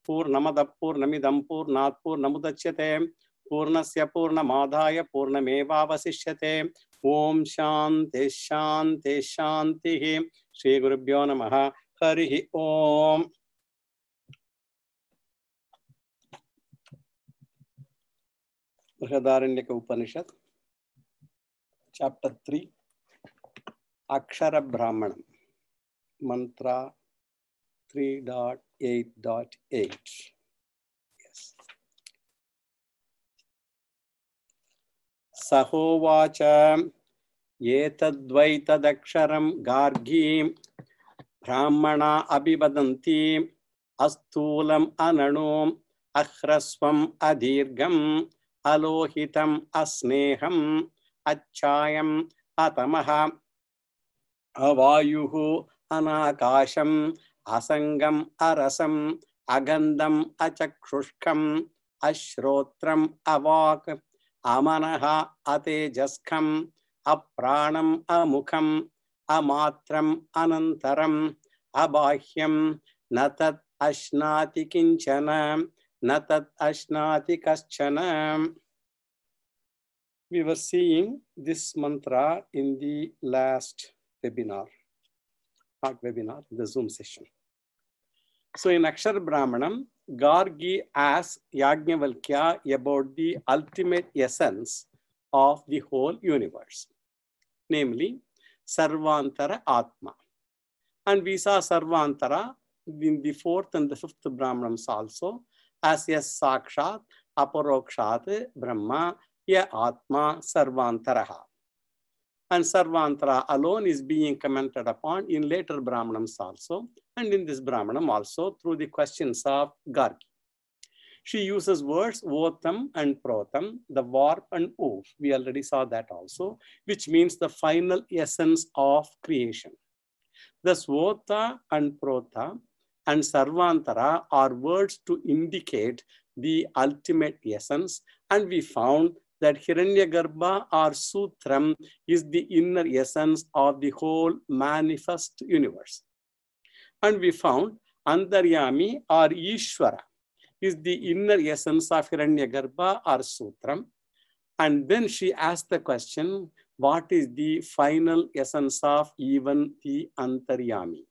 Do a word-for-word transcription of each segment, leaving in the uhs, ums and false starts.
Purnamada Purnamidam Purnat Purnamudachyate Purnasya Purnamadaya Purnamevavasishyate. Om Shanti Shanti Shanti. Shri Gurubhyo Namaha. Harihi Om. Brihadaranyaka Upanishad, Chapter three, Akshara Brahmanam, Mantra three point eight point eight. Yes. Sahovacha Yetadvaitadaksharam Gargim Brahmana Abhivadanti Astulam Ananum Akhrasvam Adirgam Alohitam Asneham Achayam Atamaha Avayuhu Anakasham Asangam Arasam Agandam Achakrushkam Ashrotram Avak Amanaha Atejaskam Apranam Amukham Amatram Anantaram Abahyam Natat Ashnati Kinchana Natat Ashnati Kaschana. We were seeing this mantra in the last webinar, not webinar, the Zoom session. So in Akshara Brahmanam, Gargi asks Yajnavalkya about the ultimate essence of the whole universe, namely Sarvantara Atma. And we saw Sarvantara in the fourth and the fifth Brahmanams also as Yes Sakshat Aparokshat Brahma Ya Atma Sarvantaraha. And Sarvantara alone is being commented upon in later Brahmanams also, and in this Brahmanam also through the questions of Gargi. She uses words Votam and Protam, the warp and oof. We already saw that also, which means the final essence of creation. Thus, Vota and Prota and Sarvantara are words to indicate the ultimate essence, and we found that Hiranyagarbha or Sutram is the inner essence of the whole manifest universe. And we found Antaryami or Ishvara is the inner essence of Hiranyagarbha or Sutram. And then she asked the question, what is the final essence of even the Antaryami?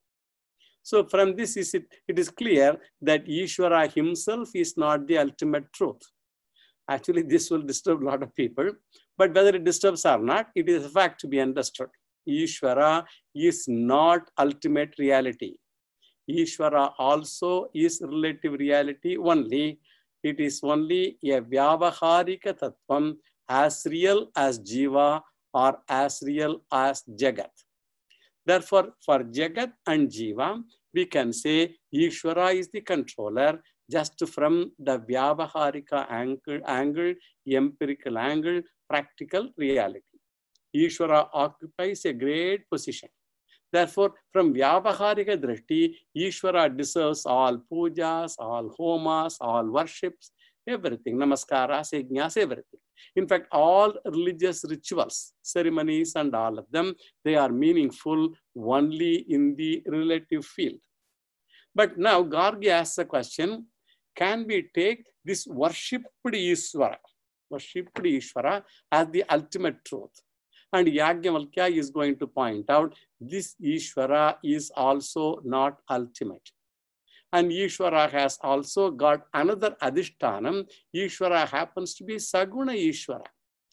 So from this, is it, it is clear that Ishvara himself is not the ultimate truth. Actually, this will disturb a lot of people, but whether it disturbs or not, it is a fact to be understood. Ishvara is not ultimate reality. Ishvara also is relative reality only. It is only a Vyavaharika Tattvam, as real as Jiva or as real as Jagat. Therefore, for Jagat and Jiva, we can say Ishvara is the controller just from the Vyavaharika angle, angle, empirical angle, practical reality. Ishvara occupies a great position. Therefore, from Vyavaharika Drishti, Ishvara deserves all pujas, all homas, all worships, everything, namaskaras, yajnas, everything. In fact, all religious rituals, ceremonies and all of them, they are meaningful only in the relative field. But now Gargi asks a question, can we take this worshipped Ishvara, worshipped Ishvara as the ultimate truth? And Yajnavalkya is going to point out this Ishvara is also not ultimate. And Ishvara has also got another Adhishtanam. Ishvara happens to be Saguna Ishvara.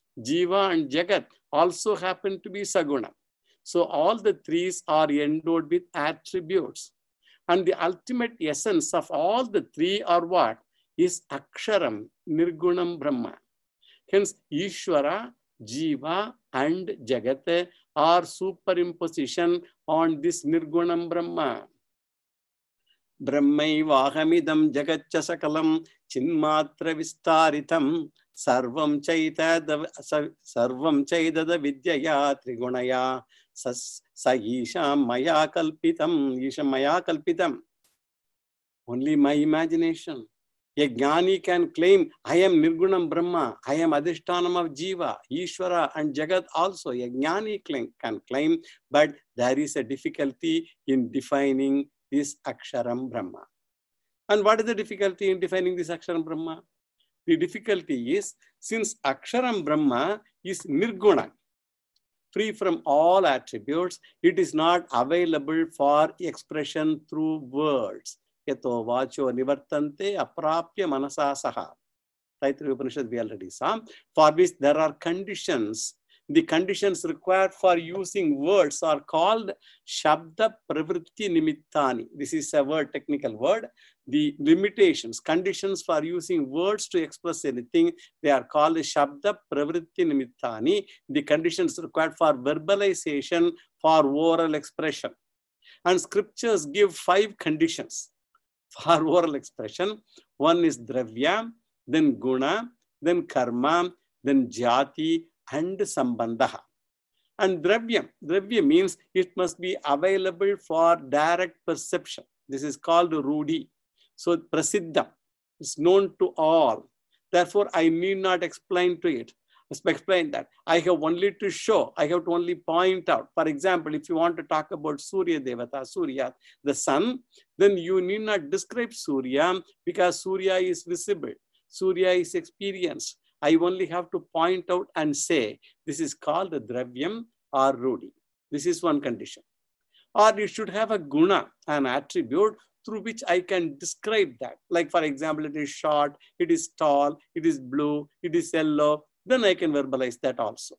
Jiva and Jagat also happen to be Saguna. So all the threes are endowed with attributes. And the ultimate essence of all the three are what? Is Aksharam, Nirgunam Brahma. Hence, Ishvara, Jiva and Jagat are superimposition on this Nirgunam Brahma. Brahmaivahamidam Jagatcha Sakalam Chinmatra Vistaritam Sarvam Chaitada Sarvam Chaitada Vidyaya Trigunaya Saisham Maya Kalpitam Isham Maya Kalpitam. Only my imagination. A Jnani can claim, I am Nirgunam Brahma, I am Adhishtanam of Jiva, Ishvara and Jagat also. A Jnani can claim, but there is a difficulty in defining this Aksharam Brahma. And what is the difficulty in defining this Aksharam Brahma? The difficulty is, since Aksharam Brahma is Nirguna, free from all attributes, it is not available for expression through words. Yato vacho nivartante aprapya manasa saha. Taittiriya Upanishad we already saw. For which there are conditions. The conditions required for using words are called Shabda Pravritti Nimittani. This is a word, technical word. The limitations, conditions for using words to express anything, they are called Shabda Pravritti Nimittani. The conditions required for verbalization, for oral expression. And scriptures give five conditions for oral expression. One is Dravya, then Guna, then Karma, then Jati, and Sambandha. And Dravya, Dravya means it must be available for direct perception. This is called Rudi. So Prasiddha is known to all. Therefore, I need not explain to it. Explain that. I have only to show, I have to only point out. For example, if you want to talk about Surya Devata, Surya, the sun, then you need not describe Surya because Surya is visible. Surya is experienced. I only have to point out and say, this is called a Dravyam or Rudi. This is one condition. Or it should have a guna, an attribute through which I can describe that. Like for example, it is short, it is tall, it is blue, it is yellow. Then I can verbalize that also.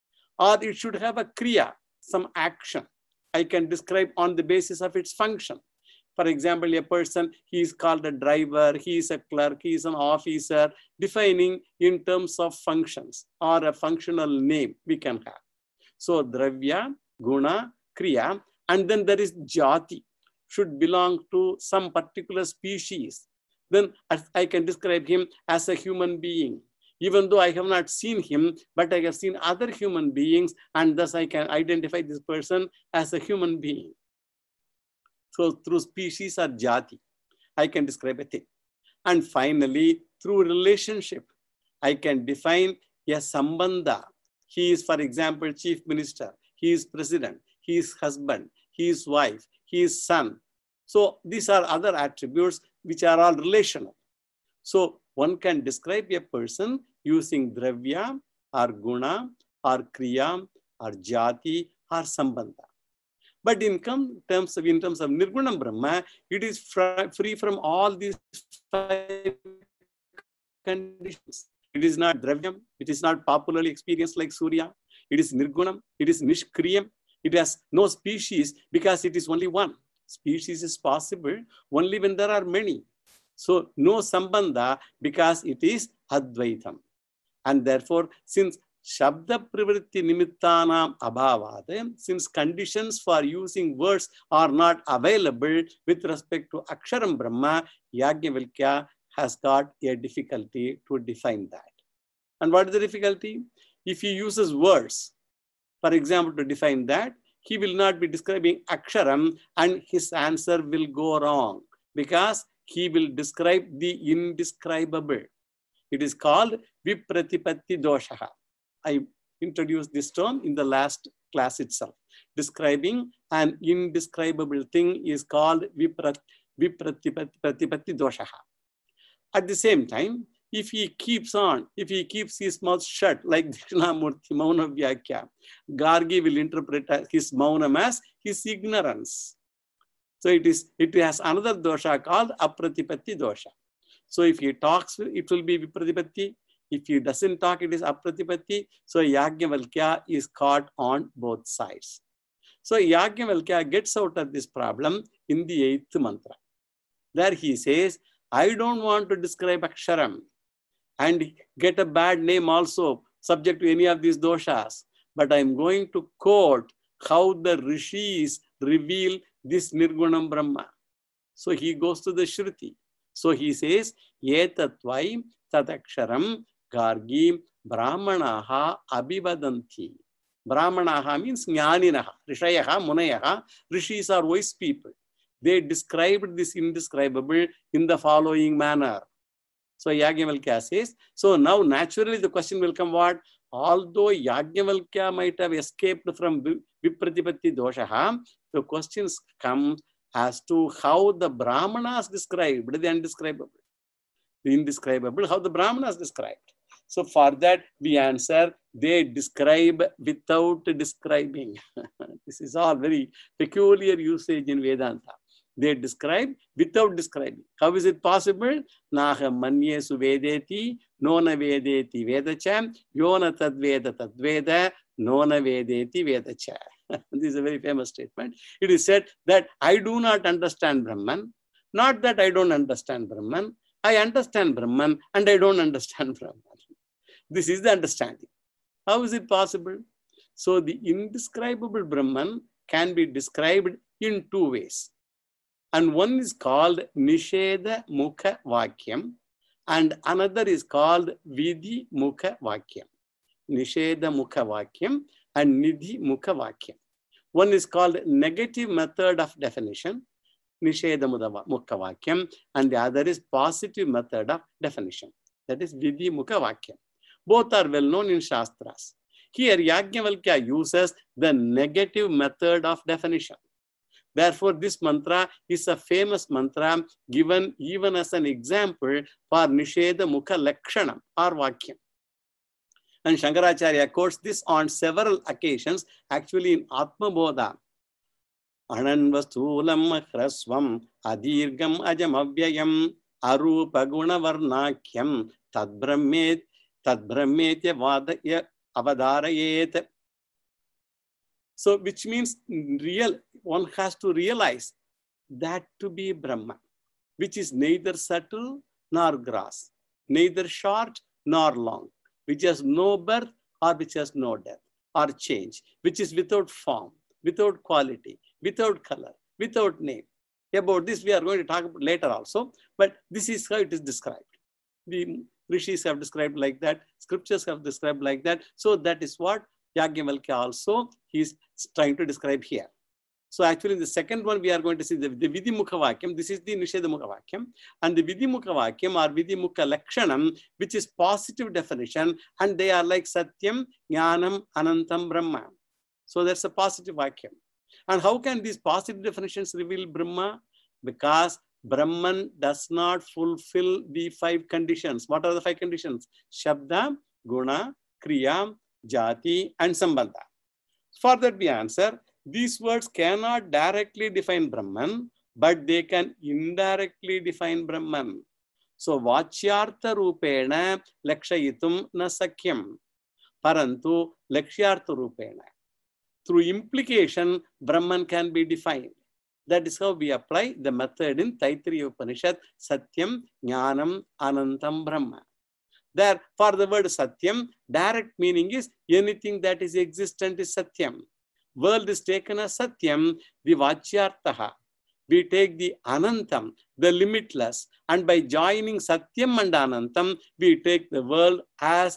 Or it should have a kriya, some action. I can describe on the basis of its function. For example, a person, he is called a driver, he is a clerk, he is an officer, defining in terms of functions or a functional name we can have. So, Dravya, Guna, Kriya, and then there is Jati, should belong to some particular species. Then I can describe him as a human being. Even though I have not seen him, but I have seen other human beings, and thus I can identify this person as a human being. So through species or jati, I can describe a thing. And finally, through relationship, I can define a sambandha. He is, for example, chief minister. He is president. He is husband. He is wife. He is son. So these are other attributes which are all relational. So one can describe a person using dravya or guna or kriya or jati or sambandha. But in terms of, in terms of Nirgunam Brahma, it is free from all these five conditions. It is not Dravyam. It is not popularly experienced like Surya. It is Nirgunam. It is Nishkriyam. It has no species because it is only one. Species is possible only when there are many. So no Sambandha because it is Advaitam. And therefore, since Shabda Pravritti Nimittanam Abhavad, since conditions for using words are not available with respect to Aksharam Brahma, Yajnavalkya has got a difficulty to define that. And what is the difficulty? If he uses words, for example, to define that, he will not be describing Aksharam and his answer will go wrong because he will describe the indescribable. It is called Vipratipatti Doshaha. I introduced this term in the last class itself. Describing an indescribable thing is called Vipratipatti Doshaha. At the same time, if he keeps on, if he keeps his mouth shut, like Dakshinamurti Mauna Vyakya, Gargi will interpret his Maunam as his ignorance. So it is, it has another dosha called Apratipatti Dosha. So if he talks, it will be Vipratipatti. If he doesn't talk, it is Apratipatti. So Yajnavalkya is caught on both sides. So Yajnavalkya gets out of this problem in the eighth mantra. There he says, I don't want to describe Aksharam and get a bad name also subject to any of these doshas. But I'm going to quote how the rishis reveal this Nirgunam Brahma. So he goes to the Shruti. So he says, Etatvai Tadaksharam Gargi Brahmanaha Abhivadanti. Brahmanaha means Jnaninaha, Rishayaha, Munayaha. Rishis are wise people. They described this indescribable in the following manner. So Yajnavalkya says, so now naturally the question will come what? Although Yajnavalkya might have escaped from Vipratipatti Doshaha, the questions come as to how the Brahmanas described the undescribable, the indescribable, how the Brahmanas described. So for that we answer, they describe without describing. This is all very peculiar usage in Vedanta. They describe without describing. How is it possible? Naha manyesu vedeti, nona vedeti vedacha, yona tadveda tadveda, nona vedeti vedacha. This is a very famous statement. It is said that I do not understand Brahman, not that I don't understand Brahman. I understand Brahman and I don't understand Brahman. This is the understanding. How is it possible? So the indescribable Brahman can be described in two ways. And one is called Nisheda Mukha Vakyam and another is called Vidhi Mukha Vakyam. Nisheda Mukha Vakyam and Nidhi Mukha Vakyam. One is called negative method of definition, Nisheda Mukha Vakyam, and the other is positive method of definition, that is Vidhi Mukha Vakyam. Both are well known in Shastras. Here, Yajnavalkya uses the negative method of definition. Therefore, this mantra is a famous mantra given even as an example for Nisheda Mukha Lakshanam or Vakyam. And Shankaracharya quotes this on several occasions, actually in Atma Bodha. Ananvastulam Hraswam Adirgam Ajamavyayam Arupa Gunavarnakyam Tadbrahmet Tadbrahmetya Vadaya Avadarayet. So, which means real, one has to realize that to be Brahman, which is neither subtle nor gross, neither short nor long, which has no birth or which has no death or change, which is without form, without quality, without color, without name. About this we are going to talk about later also, but this is how it is described. The Rishis have described like that, scriptures have described like that. So that is what Yajnavalkya also he is trying to describe here. So actually in the second one we are going to see the, the Vidhi Mukha Vakyam. This is the Nisheda Mukha Vakyam. And the Vidhi Mukha Vakyam or Vidhi Mukha Lakshanam, which is positive definition, and they are like Satyam, Jnanam, Anantam, Brahma. So that's a positive Vakyam. And how can these positive definitions reveal Brahma? Because Brahman does not fulfill the five conditions. What are the five conditions? Shabda, Guna, Kriya, Jati, and Sambandha. For that we answer, these words cannot directly define Brahman, but they can indirectly define Brahman. So, Vachyartha Rupena Lakshayitum na Sakyam. Parantu Lakshyartha Rupena. Through implication, Brahman can be defined. That is how we apply the method in Taittiriya Upanishad, Satyam, Jnanam, Anantam, Brahma. There, for the word Satyam, direct meaning is anything that is existent is Satyam. World is taken as Satyam, the Vachyartaha. We take the Anantam, the limitless, and by joining Satyam and Anantam, we take the world as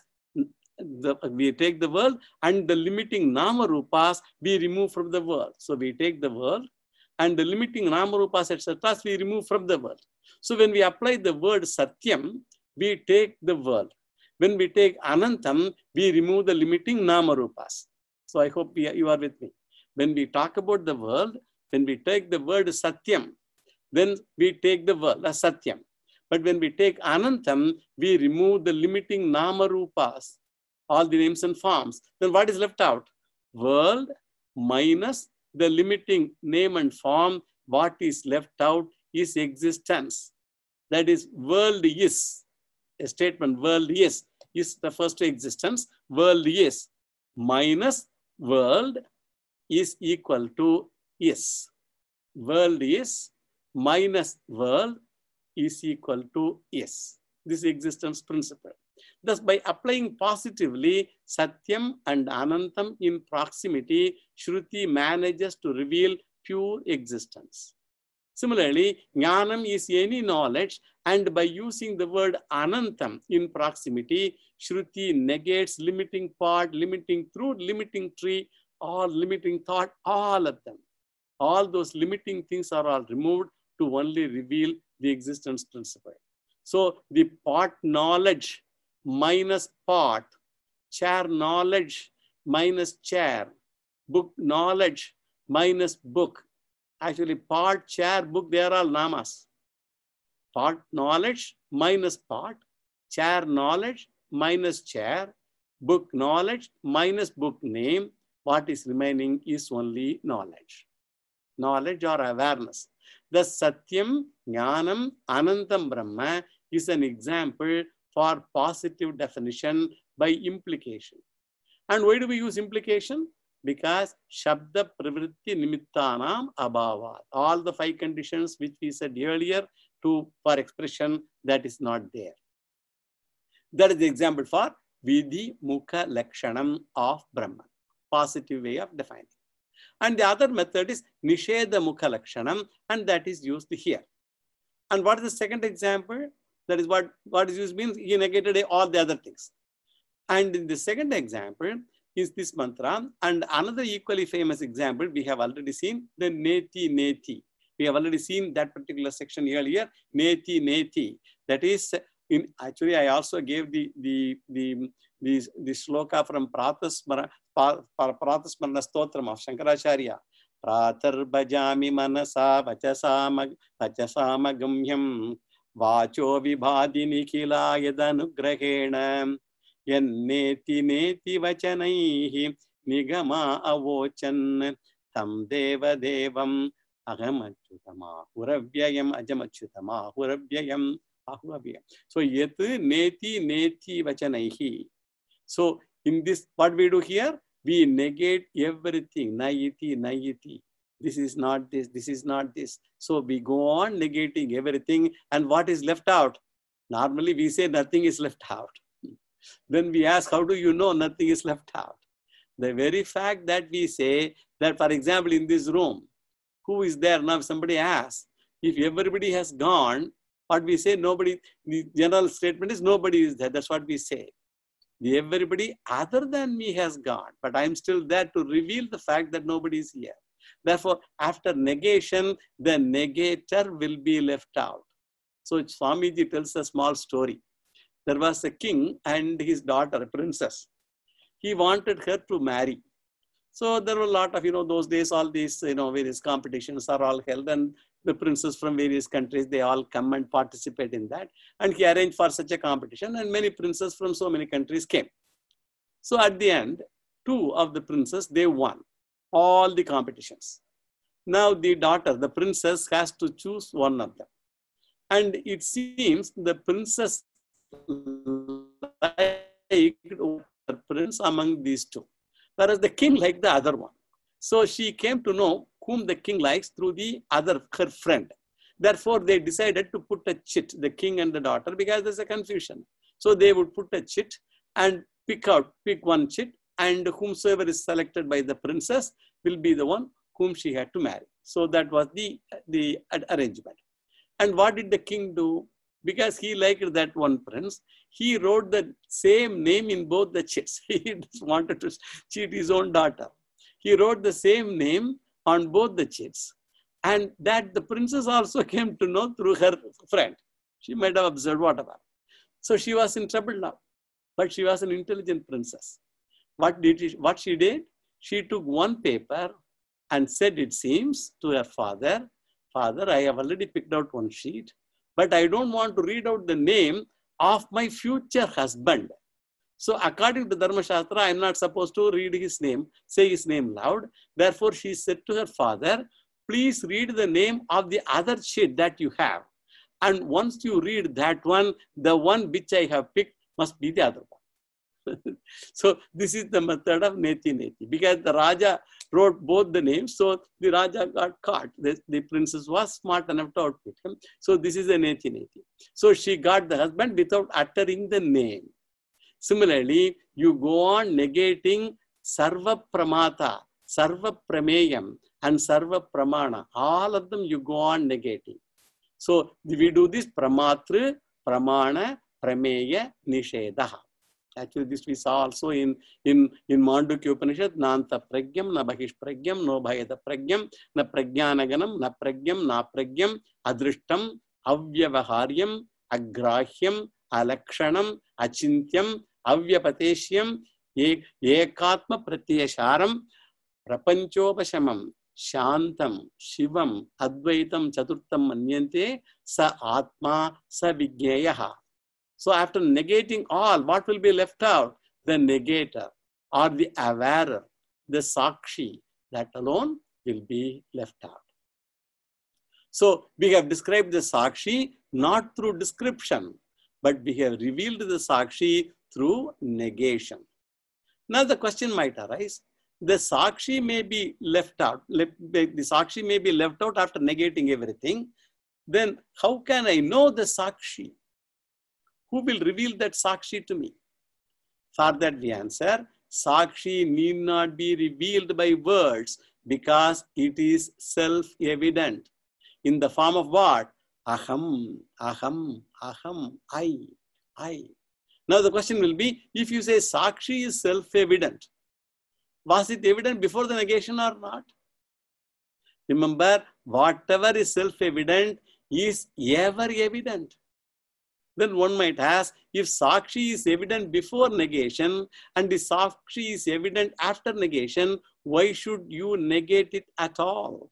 the, we take the world and the limiting Nama Rupas we remove from the world. So we take the world and the limiting Nama Rupas, et cetera we remove from the world. So when we apply the word Satyam, we take the world. When we take Anantam, we remove the limiting Nama Rupas. So I hope you are with me. When we talk about the world, when we take the word Satyam, then we take the world as Satyam. But when we take Anantam, we remove the limiting Nama Rupas, all the names and forms. Then what is left out? World minus the limiting name and form. What is left out is existence. That is, world is. A statement, world is, is refers to existence. World is minus world is equal to is. World is minus world is equal to is. This is existence principle. Thus, by applying positively Satyam and Anantam in proximity, Shruti manages to reveal pure existence. Similarly, Jnanam is any knowledge, and by using the word Anantam in proximity, Shruti negates limiting part, limiting truth, limiting tree, or limiting thought, all of them. All those limiting things are all removed to only reveal the existence principle. So the part knowledge minus part, chair knowledge minus chair, book knowledge minus book, Actually, pot, chair, book, they are all namas. Pot knowledge minus pot, chair knowledge minus chair, book knowledge minus book name. What is remaining is only knowledge. Knowledge or awareness. The Satyam, Jnanam, Anantam Brahma is an example for positive definition by implication. And why do we use implication? Because Shabda Pravritti Nimittanam Abhavat. All the five conditions which we said earlier to for expression, that is not there. That is the example for Vidhi Mukha Lakshanam of Brahman. Positive way of defining. And the other method is Nisheda Mukha Lakshanam, and that is used here. And what is the second example? That is what, what is used means he negated all the other things. And in the second example is this mantra. And another equally famous example we have already seen, the Neti Neti. We have already seen that particular section earlier, Neti Neti. That is, in actually I also gave the the the the, the shloka from Pratasmara Pratasmarana Stotram of Shankaracharya. Pratar bhajami manasa vachasama vachasama gamyam vacho vibhadi nikhila yadanugrahena yanneti neti vachanaihi nigama avochan tam deva devam agamachyutama huravyayam ajamachyutama huravyayam ahuvyayam. So yet neti neti vachanaihi. So in this, what we do here, we negate everything. Naiti, naiti. This is not this, this is not this. So we go on negating everything. And what is left out? Normally we say nothing is left out. Then we ask, how do you know nothing is left out? The very fact that we say that, for example, in this room, who is there? Now somebody asks, if everybody has gone, what we say, nobody, the general statement is nobody is there. That's what we say. The everybody other than me has gone, but I'm still there to reveal the fact that nobody is here. Therefore, after negation, the negator will be left out. So Swamiji tells a small story. There was a king and his daughter, a princess. He wanted her to marry. So there were a lot of, you know, those days, all these, you know, various competitions are all held, and the princes from various countries, they all come and participate in that. And he arranged for such a competition, and many princes from so many countries came. So at the end, two of the princes, they won all the competitions. Now the daughter, the princess, has to choose one of them. And it seems the princess liked the prince among these two, whereas the king liked the other one. So she came to know whom the king likes through the other, her friend. Therefore, they decided to put a chit, the king and the daughter, because there's a confusion. So they would put a chit and pick out, pick one chit, and whomsoever is selected by the princess will be the one whom she had to marry. So that was the, the arrangement. And what did the king do? Because he liked that one prince, he wrote the same name in both the chits. He just wanted to cheat his own daughter. He wrote the same name on both the chits. And that the princess also came to know through her friend. She might have observed whatever. So she was in trouble now. But she was an intelligent princess. What did she, what she did? She took one paper and said, it seems, to her father, Father, I have already picked out one sheet, but I don't want to read out the name of my future husband. So according to Dharma Shastra, I am not supposed to read his name, say his name loud. Therefore, she said to her father, please read the name of the other sheet that you have. And once you read that one, the one which I have picked must be the other one. So this is the method of Neti Neti. Because the Raja wrote both the names, so the Raja got caught. The, the princess was smart enough to outwit him. So this is a Neti Neti. So she got the husband without uttering the name. Similarly, you go on negating Sarva Pramata, Sarva Prameyam, and Sarva Pramana. All of them you go on negating. So we do this Pramatra, Pramana, Prameya, Nishedaha. Actually, this we saw also in, in, in Mandukya Upanishad, Nanta Pragyam, Na Bahish Pragyam, No Bhayada Pragyam, Na Pragyanaganam, Na Pragyam, Na Pragyam, Adrishtam, Avyavaharyam, Agrahyam, Alakshanam, Achintyam, Avyapateshyam, Ekatma Pratyasharam, Prapanchopashamam, Shantam, Shivam, Advaitam, Chaturtam Manyante, Sa Atma, Sa Vigneyaha. So after negating all, what will be left out? The negator or the awarer, the Sakshi, that alone will be left out. So we have described the Sakshi not through description, but we have revealed the Sakshi through negation. Now the question might arise, the Sakshi may be left out, the Sakshi may be left out after negating everything. Then how can I know the Sakshi? Who will reveal that Sakshi to me? For that we answer, Sakshi need not be revealed by words because it is self-evident. In the form of what? Aham, aham, aham, I, I. Now the question will be, if you say Sakshi is self-evident, was it evident before the negation or not? Remember, whatever is self-evident is ever evident. Then one might ask, if Sakshi is evident before negation and the Sakshi is evident after negation, why should you negate it at all?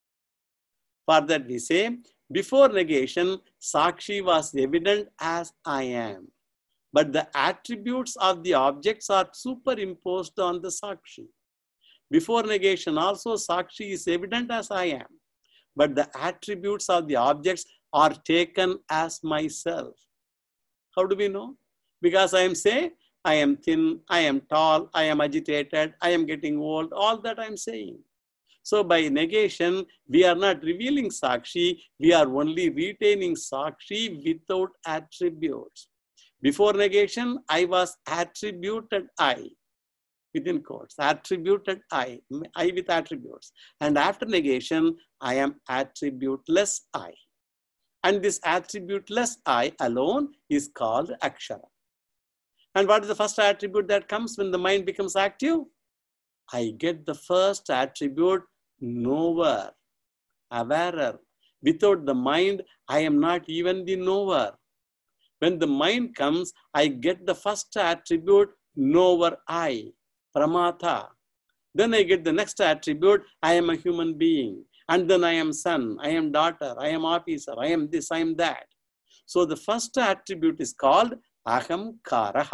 For that we say, before negation, Sakshi was evident as I am. But the attributes of the objects are superimposed on the Sakshi. Before negation also, Sakshi is evident as I am. But the attributes of the objects are taken as myself. How do we know? Because I am saying, I am thin, I am tall, I am agitated, I am getting old, all that I am saying. So by negation, we are not revealing Sakshi, we are only retaining Sakshi without attributes. Before negation, I was attributed I, within quotes, attributed I, I with attributes. And after negation, I am attributeless I. And this attributeless I alone is called Akshara. And what is the first attribute that comes when the mind becomes active? I get the first attribute, knower, awarer. Without the mind, I am not even the knower. When the mind comes, I get the first attribute, knower I, Pramata. Then I get the next attribute, I am a human being. And then I am son, I am daughter, I am officer, I am this, I am that. So the first attribute is called Ahamkaraha.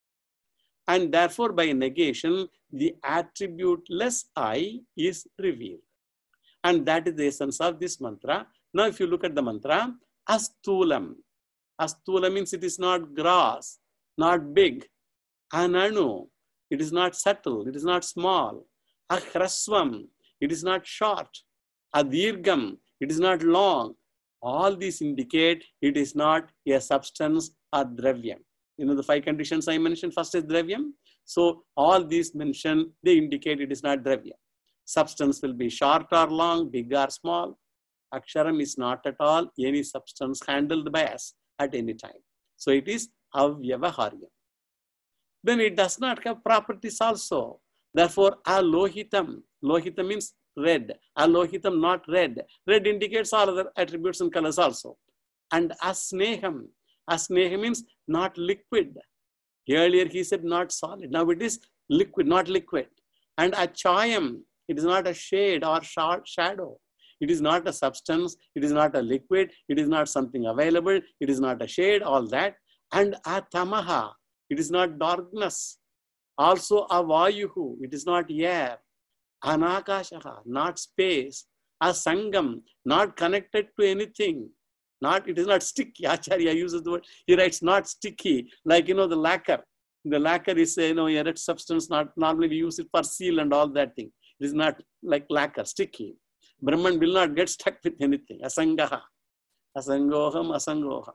And therefore by negation, the attributeless I is revealed. And that is the essence of this mantra. Now if you look at the mantra, Astulam. Astula means it is not gross, not big. Ananu, it is not subtle, it is not small. Ahraswam, it is not short. Adirgam, it is not long. All these indicate it is not a substance or dravyam. You know the five conditions I mentioned, first is dravyam. So all these mentioned, they indicate it is not dravyam. Substance will be short or long, big or small. Aksharam is not at all any substance handled by us at any time. So it is avyavaharyam. Then it does not have properties also. Therefore, alohitam. Lohita means red. Alohitam, not red. Red indicates all other attributes and colors also. And asneham. Asneham means not liquid. Earlier he said not solid. Now it is liquid, not liquid. And achayam. It is not a shade or shadow. It is not a substance. It is not a liquid. It is not something available. It is not a shade, all that. And atamaha. It is not darkness. Also avayuhu. It is not air. Anakashaha. Not space. Asangam. Not connected to anything. Not, it is not sticky. Acharya uses the word. He writes not sticky. Like, you know, the lacquer. The lacquer is, you know, a red substance. Not normally we use it for seal and all that thing. It is not like lacquer, sticky. Brahman will not get stuck with anything. Asangaha. Asangoham, asangoham.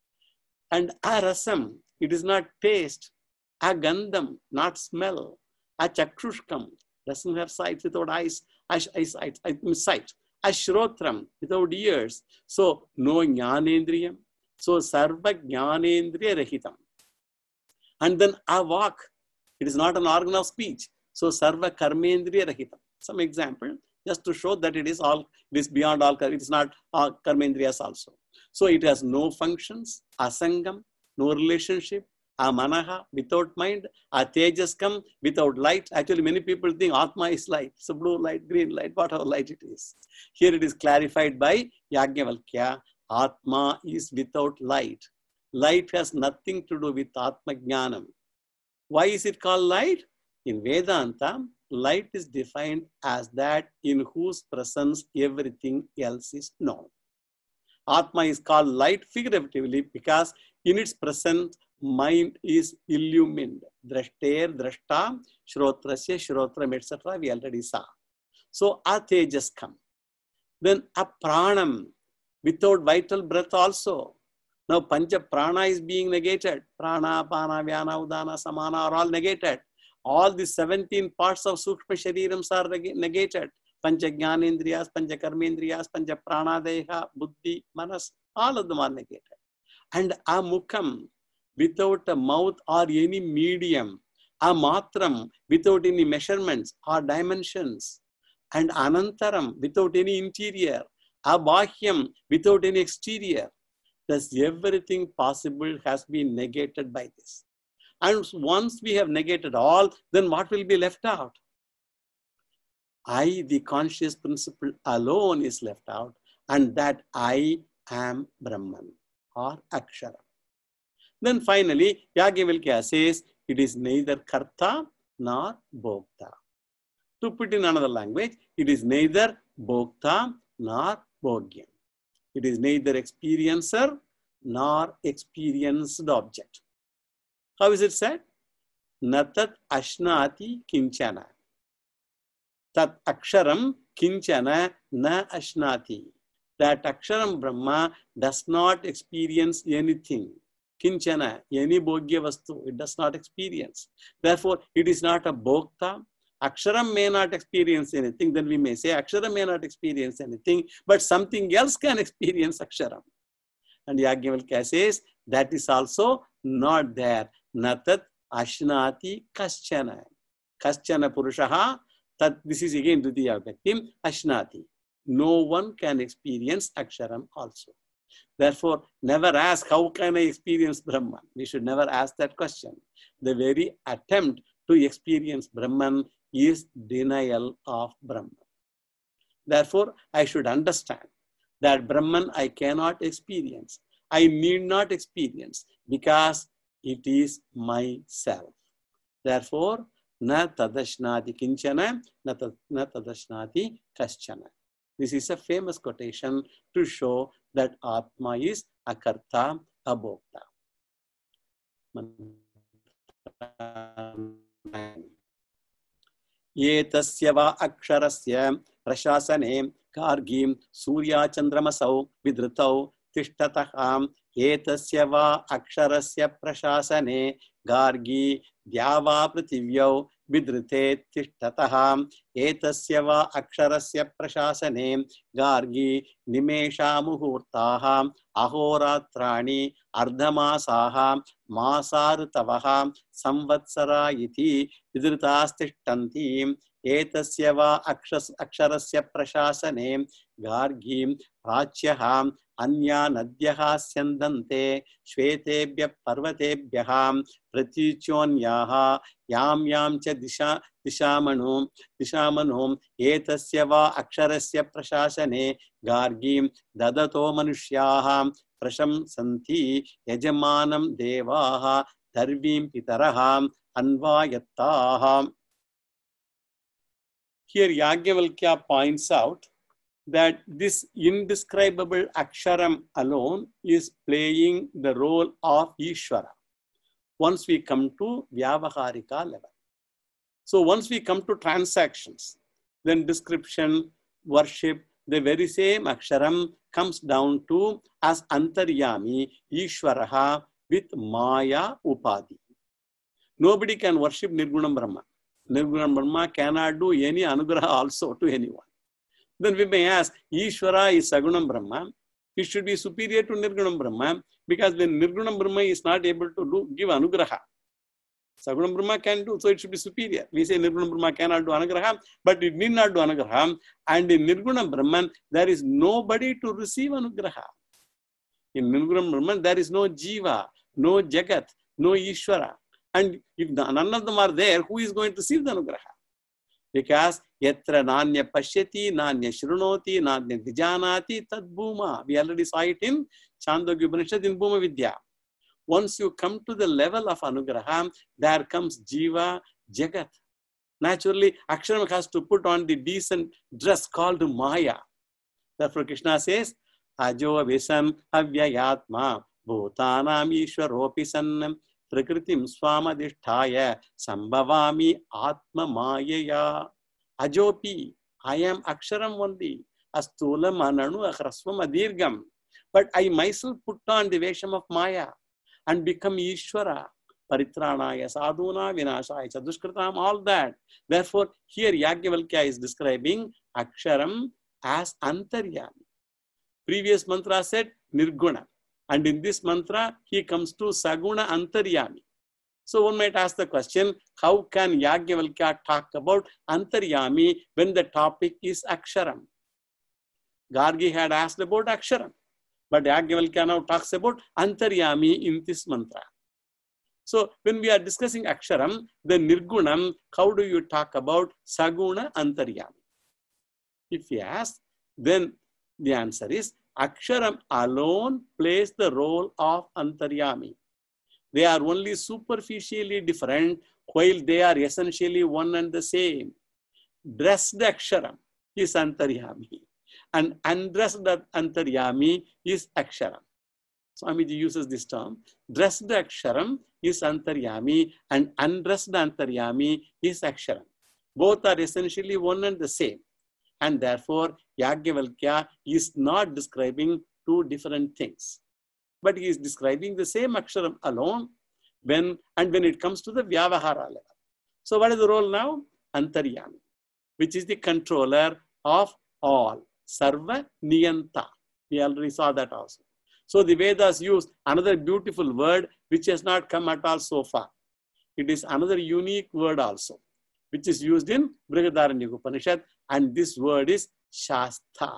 And arasam, it is not taste. Agandham, not smell. Achakshushkam, doesn't have sight without eyes. Eyesight, sight. Ashrotram, without ears. So, no jnanendriyam. So, sarva jnanendriya rahitam. And then avak, it is not an organ of speech. So, sarva karmendriya rahitam. Some example, just to show that it is all, it is beyond all, it is not all karmendriyas also. So, it has no functions, asangam, no relationship, Amanaha, without mind. A Tejaskam, without light. Actually, many people think Atma is light. So blue light, green light, whatever light it is. Here it is clarified by Yajnavalkya. Atma is without light. Light has nothing to do with Atma Jnanam. Why is it called light? In Vedanta, light is defined as that in whose presence everything else is known. Atma is called light figuratively because in its presence, mind is illumined. Drashter, drashta, shrotrasya, shrotram, et cetera. We already saw. So, a tejaskam. Then a pranam, without vital breath also. Now, pancha prana is being negated. Prana, pana, vyana, udana, samana are all negated. All the seventeen parts of Sukshma Sharirams are negated. Pancha Jnanendriyas, Pancha Karmendriyas, Pancha Pranadeha, Buddhi, Manas, all of them are negated. And a mukham, without a mouth or any medium. A matram, without any measurements or dimensions. And anantaram, without any interior. A bahyam, without any exterior. Thus, everything possible has been negated by this. And once we have negated all, then what will be left out? I, the conscious principle alone, is left out, and that I am Brahman or Akshara. Then finally, Yajnavalkya says it is neither Karta nor Bhokta. To put in another language, it is neither Bhokta nor Bhogyam. It is neither experiencer nor experienced object. How is it said? Natat ashnati kinchana. Tat aksharam kinchana na ashnati. That aksharam Brahma does not experience anything. Kinchana, any bhogya vastu, it does not experience. Therefore, it is not a bhokta. Aksharam may not experience anything. Then we may say Aksharam may not experience anything, but something else can experience Aksharam. And Yajnavalkya says that is also not there. Natat ashnati kaschana. Kaschana purushaha. That this is again Dutiya Vyaktim ashnati. No one can experience Aksharam also. Therefore, never ask, how can I experience Brahman? We should never ask that question. The very attempt to experience Brahman is denial of Brahman. Therefore, I should understand that Brahman I cannot experience. I need not experience because it is myself. Therefore, na tadashnati kinchana, na tadashnati kaschana. This is a famous quotation to show that Atma is akarta, abhokta. Yetasya va aksharasya prashasane kargim surya chandramasau vidritau tishtataham yetasya va aksharasya prashasane gargi dyava prativyau vidrite tishtataham etasya va aksharasya prashasane gargi nimesha muhurtaham ahoratrani ardhamasaham masarutavaha samvatsara iti vidritastishtanti etasya va aksharasya prashasane gargi prachyaham anya nadyaha syandante shvetebhya parvatebhyaham pratichonyaha yam yam cha disha dishamanum dishamanum etasya va aksharasya prashasane gargim dadato manushyaha prashamsanti yajamanam devaha dharvim pitaraham anvayattaham. Here Yajnavalkya points out that this indescribable Aksharam alone is playing the role of Ishvara. Once we come to Vyavaharika level. So once we come to transactions, then description, worship, the very same Aksharam comes down to as Antaryami, Ishvaraha with Maya Upadi. Nobody can worship Nirgunam Brahma. Nirgunam Brahma cannot do any Anugraha also to anyone. Then we may ask, Ishvara is Sagunam Brahma. It should be superior to Nirgunam Brahma because when Nirgunam Brahma is not able to do give Anugraha, Sagunam Brahma can do, so it should be superior. We say Nirgunam Brahma cannot do Anugraha, but it need not do Anugraha. And in Nirgunam Brahman, there is nobody to receive Anugraha. In Nirgunam Brahman, there is no Jiva, no Jagat, no Ishvara. And if none of them are there, who is going to receive the Anugraha? Because yatra nanya pashyati, nanya shrunoti, nanya dijanati, tad bhuma. We already saw it in Chandogya Upanishad in Bhuma Vidya. Once you come to the level of Anugraha, there comes Jiva, Jagat. Naturally, Aksharam has to put on the decent dress called Maya. Therefore, Krishna says, Ajo visam avyayatma bhutanam ishwaropi sannam prakritim swamadhisthaya sambhavami atma mayaya. Ajopi, I am Aksharam only. Astulam ananu akhrasvam adirgam. But I myself put on the vesham of Maya and become Ishvara. Paritranaya, sadhuna, vinashaya, chadushkritam, all that. Therefore, here Yajnavalkya is describing Aksharam as Antaryami. Previous mantra said Nirguna. And in this mantra, he comes to Saguna Antaryami. So one might ask the question, how can Yajnavalkya talk about Antaryami when the topic is Aksharam? Gargi had asked about Aksharam. But Yajnavalkya now talks about Antaryami in this mantra. So when we are discussing Aksharam, the Nirgunam, how do you talk about Saguna Antaryami? If you ask, then the answer is Aksharam alone plays the role of Antaryami. They are only superficially different while they are essentially one and the same. Dressed Aksharam is Antaryami and undressed Antaryami is Aksharam. Swamiji uses this term. Dressed Aksharam is Antaryami and undressed Antaryami is Aksharam. Both are essentially one and the same. And therefore, Yajnavalkya is not describing two different things. But he is describing the same Aksharam alone when, and when it comes to the Vyavahara level. So what is the role now? Antaryami, which is the controller of all. Sarva Niyanta. We already saw that also. So the Vedas use another beautiful word which has not come at all so far. It is another unique word also, which is used in Brihadaranyaka Upanishad, and this word is Shasta.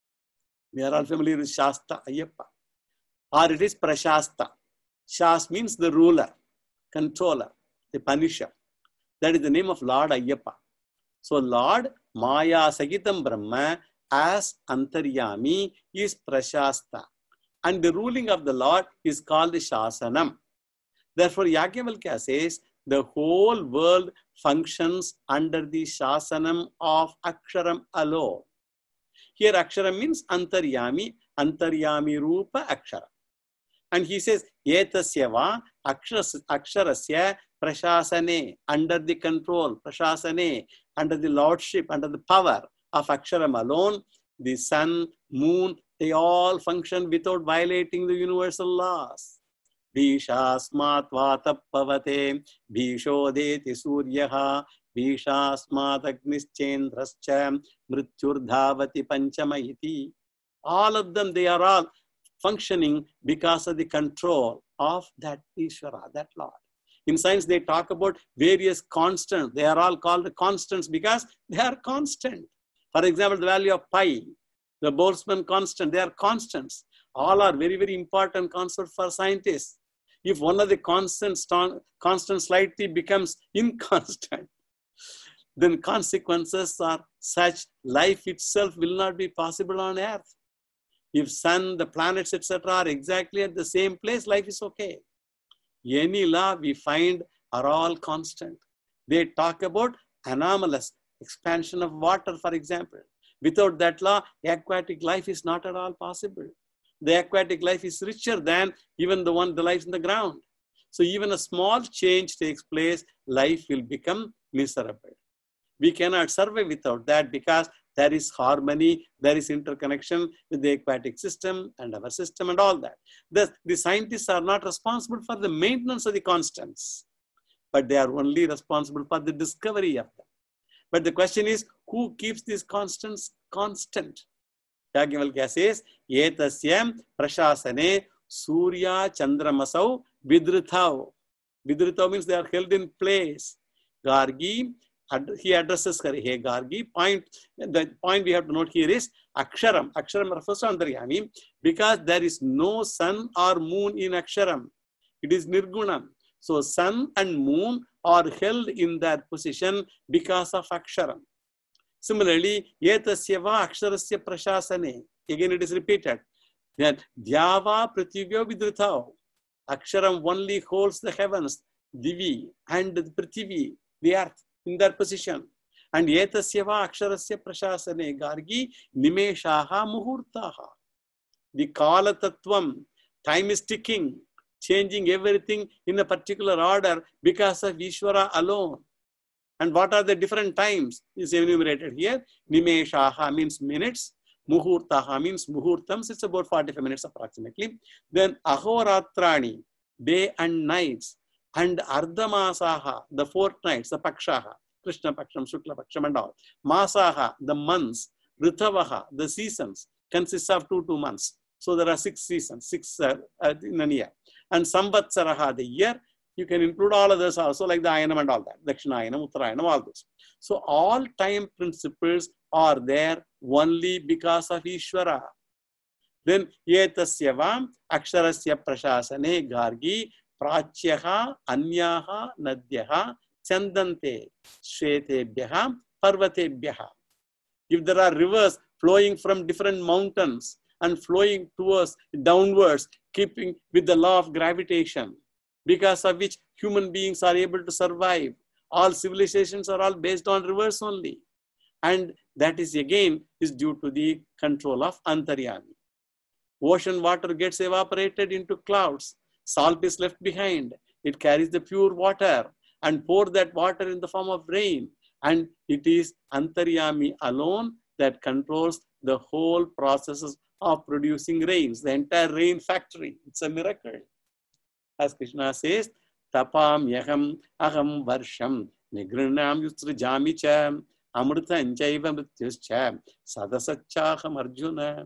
We are all familiar with Shasta, Ayyappa. Or it is Prashasta. Shas means the ruler, controller, the punisher. That is the name of Lord Ayyappa. So Lord Maya Sagitam Brahma as Antaryami is Prashasta. And the ruling of the Lord is called the Shasanam. Therefore, Yajnavalkya says the whole world functions under the Shasanam of Aksharam alone. Here, Aksharam means Antaryami, Antaryami Rupa Akshara. And he says, Yetasya va Aksharasya Prashasane, under the control, Prashasane, under the lordship, under the power of Aksharam alone, the sun, moon, they all function without violating the universal laws. Bhishasmat vatapavate, bhishodeti suryaha, bhishasmat agnischendrascha, mrityurdhavati panchamayiti. All of them, they are all functioning because of the control of that Ishvara, that Lord. In science, they talk about various constants. They are all called constants because they are constant. For example, the value of pi, the Boltzmann constant, they are constants. All are very, very important concepts for scientists. If one of the constants, constants slightly becomes inconstant, then consequences are such, life itself will not be possible on Earth. If sun, the planets, et cetera are exactly at the same place, life is okay. Any law we find are all constant. They talk about anomalous expansion of water, for example. Without that law, aquatic life is not at all possible. The aquatic life is richer than even the one, the life in the ground. So even a small change takes place, life will become miserable. We cannot survive without that because there is harmony, there is interconnection with the aquatic system and our system and all that. The, the scientists are not responsible for the maintenance of the constants, but they are only responsible for the discovery of them. But the question is, who keeps these constants constant? Yajnavalkya says, Yetasyam prashasane surya chandramasau vidrithau. Vidrithau means they are held in place. Gargi, he addresses her, hey Gargi, point, the point we have to note here is Aksharam. Aksharam refers to Antaryami because there is no sun or moon in Aksharam. It is Nirgunam. So sun and moon are held in that position because of aksharam. Similarly, etasyava aksharasya prashasane. Again, it is repeated that dhyava prithivyo vidritao. Aksharam only holds the heavens, divi and prithvi, the earth, in their position. And etasyava aksharasya prashasane gargi nimeshaha muhurtaha. The kala tattvam, time is ticking, changing everything in a particular order because of Ishvara alone. And what are the different times is enumerated here. Nimeshaha means minutes. Muhurtaha means muhurtams. It's about forty-five minutes approximately. Then ahoratrani, day and nights. And ardhamasaha, the fortnights, the pakshaha. Krishna paksham, Shukla paksham and all. Masaha, the months. Ritavaha, the seasons, consists of two, two months. So there are six seasons, six uh, in a year. And Samvatsaraha, the year, you can include all others also, like the Ayanam and all that. Dakshinayanam, Uttarayanam, all those. So all time principles are there only because of Ishvara. Then, Yetasyavam, Aksharasya Prashasane, Gargi, Prachyaha, Anyaha, Nadyaha, Chandante, Shvetebhyaha, Parvatebhyaha. If there are rivers flowing from different mountains and flowing towards downwards, keeping with the law of gravitation, because of which human beings are able to survive. All civilizations are all based on rivers only. And that is again is due to the control of Antaryami. Ocean water gets evaporated into clouds. Salt is left behind. It carries the pure water and pour that water in the form of rain. And it is Antaryami alone that controls the whole processes of producing rains, the entire rain factory. It's a miracle. As Krishna says, Tapam yaham aham varsham nigrinam yusrajami cha amritan jaiva mrityuscha sadasachaham arjuna.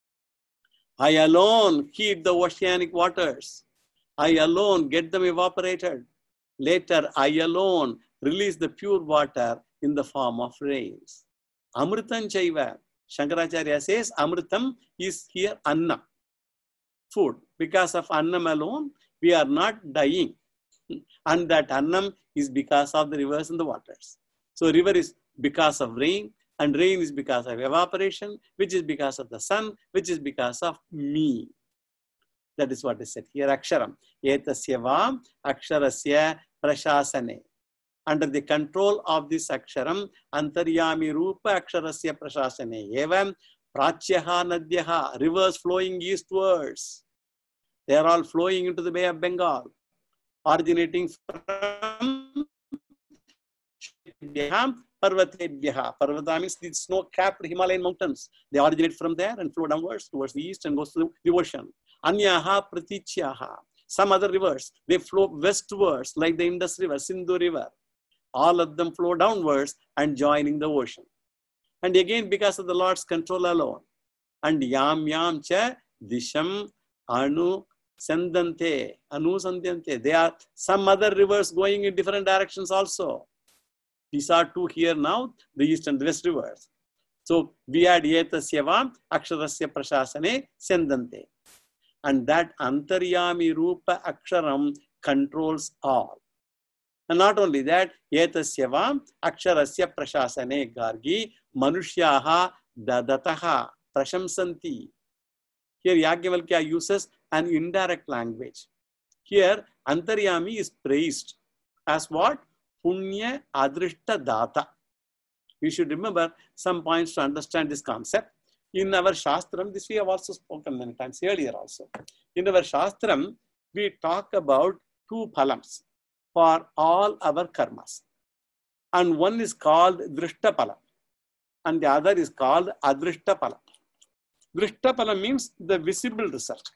I alone heat the oceanic waters. I alone get them evaporated. Later, I alone release the pure water in the form of rains. Amritan jaiva. Shankaracharya says Amritam is here Anna, food. Because of Annam alone, we are not dying. And that Annam is because of the rivers and the waters. So river is because of rain, and rain is because of evaporation, which is because of the sun, which is because of me. That is what is said here. Aksharam. Etasya vam aksharasya prashasane. Under the control of this aksharam, antaryami rupa aksharasya prashasane. Evam prachyaha nadyaha, rivers flowing eastwards. They are all flowing into the Bay of Bengal, originating from Parvatebhyaha. Parvata means the snow-capped Himalayan mountains. They originate from there and flow downwards towards the east and goes to the ocean. Anyaha pratichyaha. Some other rivers, they flow westwards like the Indus River, Sindhu River. All of them flow downwards and joining the ocean. And again, because of the Lord's control alone. And yam yam cha disham anu sandante, anu sandante. There are some other rivers going in different directions also. These are two here now, the east and the west rivers. So we had yetasyavam aksharasya prashasane sendante. And that antaryami rupa aksharam controls all. And not only that, yetasyavam aksharasya prashasane gargi manushyaha dadataha prashamsanti. Here Yagyavalkya uses an indirect language. Here antaryami is praised as what? Punya adrishta data. You should remember some points to understand this concept. In our Shastram, this we have also spoken many times earlier also. In our Shastram, we talk about two phalams for all our karmas. And one is called Drishta phala. And the other is called Adrishta phala. Drishta phala means the visible result.